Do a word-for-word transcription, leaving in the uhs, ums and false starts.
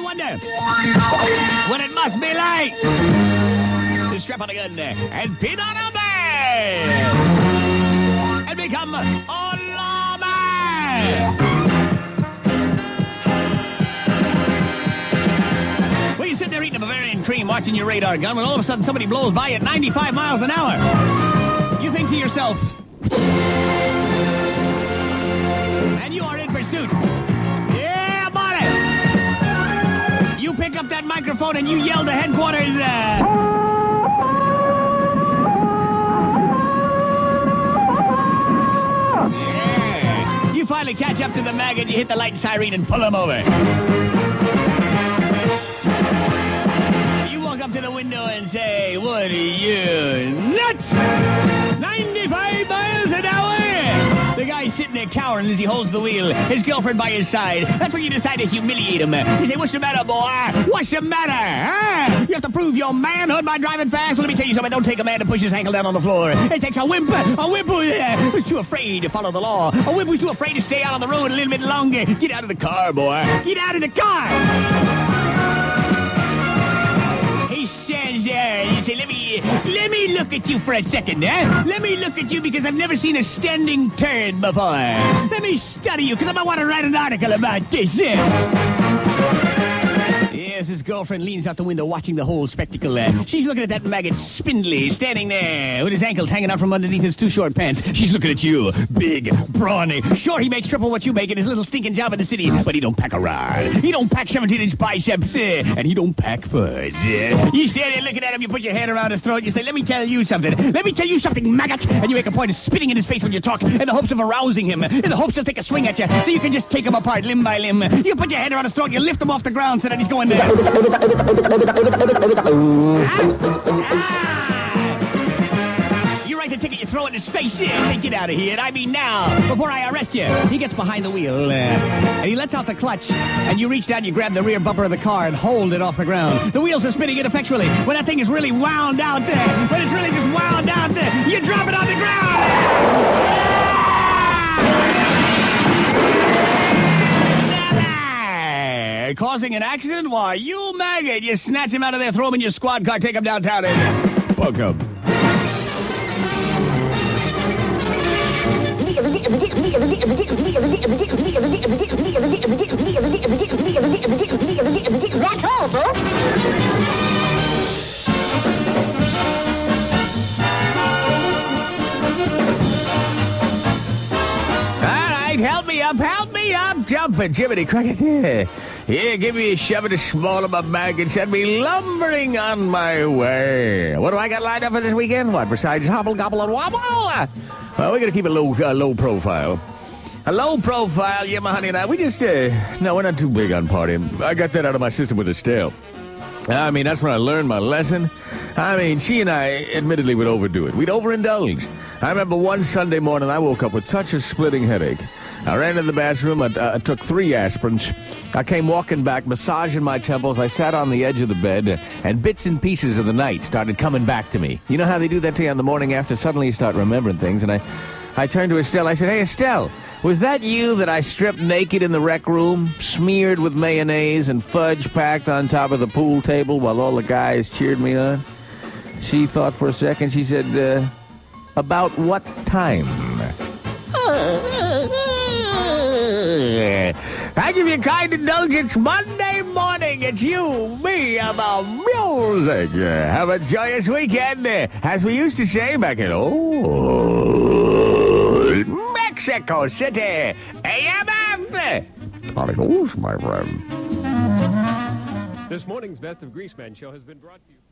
wonder what it must be like to strap on a gun and pin on a man and become a lawman. Well, you're sitting there eating a Bavarian cream, watching your radar gun, when all of a sudden somebody blows by at ninety-five miles an hour. You think to yourself, and you are in pursuit. Yeah, buddy! You pick up that microphone and you yell to headquarters, uh... Yeah. You finally catch up to the maggot, you hit the light and siren and pull him over. You walk up to the window and say, what are you, nuts? ninety-five miles an hour! The guy's sitting there cowering as he holds the wheel, his girlfriend by his side. That's when you decide to humiliate him. You say, what's the matter, boy? What's the matter? Huh? You have to prove your manhood by driving fast? Well, let me tell you something. Don't take a man to push his ankle down on the floor. It takes a wimp, a wimp who's uh, too afraid to follow the law. A wimp who's too afraid to stay out on the road a little bit longer. Get out of the car, boy. Get out of the car! He stands there and you say, let me, let me look at you for a second, eh? Let me look at you because I've never seen a standing turd before. Let me study you because I might want to write an article about this, eh? Yes, his girlfriend leans out the window watching the whole spectacle. Uh, she's looking at that maggot Spindly standing there with his ankles hanging out from underneath his too short pants. She's looking at you, big, brawny. Sure, he makes triple what you make in his little stinking job in the city, but he don't pack a rod. He don't pack seventeen-inch biceps, uh, and he don't pack fudge. Uh, you stand there looking at him, you put your hand around his throat, you say, let me tell you something. Let me tell you something, maggot. And you make a point of spitting in his face when you talk in the hopes of arousing him, in the hopes to take a swing at you, so you can just take him apart limb by limb. You put your hand around his throat, you lift him off the ground so that he's going there. You write the ticket, you throw it in his face. Yeah, take it out of here. And I mean now, before I arrest you. He gets behind the wheel, uh, and he lets out the clutch. And you reach down, you grab the rear bumper of the car and hold it off the ground. The wheels are spinning ineffectually. When that thing is really wound out there, when it's really just wound out there, you drop it on the ground. Causing an accident? Why, you maggot! You snatch him out of there, throw him in your squad car, take him downtown, and welcome. That's all, folks. Help me up, help me up, jumping, Jiminy Cricket. Yeah, yeah, give me a shove of the small of my bag and send me lumbering on my way. What do I got lined up for this weekend? What, besides hobble, gobble, and wobble? Well, we're going to keep a low, uh, low profile. A low profile, yeah, my honey and I, we just, uh, no, we're not too big on partying. I got that out of my system with Estelle. I mean, that's when I learned my lesson. I mean, she and I admittedly would overdo it. We'd overindulge. I remember one Sunday morning I woke up with such a splitting headache. I ran to the bathroom, I, uh, I took three aspirins. I came walking back, massaging my temples. I sat on the edge of the bed, and bits and pieces of the night started coming back to me. You know how they do that to you on the morning after? Suddenly you start remembering things, and I, I turned to Estelle. I said, hey, Estelle, was that you that I stripped naked in the rec room, smeared with mayonnaise and fudge packed on top of the pool table while all the guys cheered me on? She thought for a second. She said, uh, about what time? I give you kind indulgence Monday morning. It's you, me, and the music. Have a joyous weekend, as we used to say back in old Mexico City. A M F. Adios, my friend. This morning's Best of Greaseman show has been brought to you.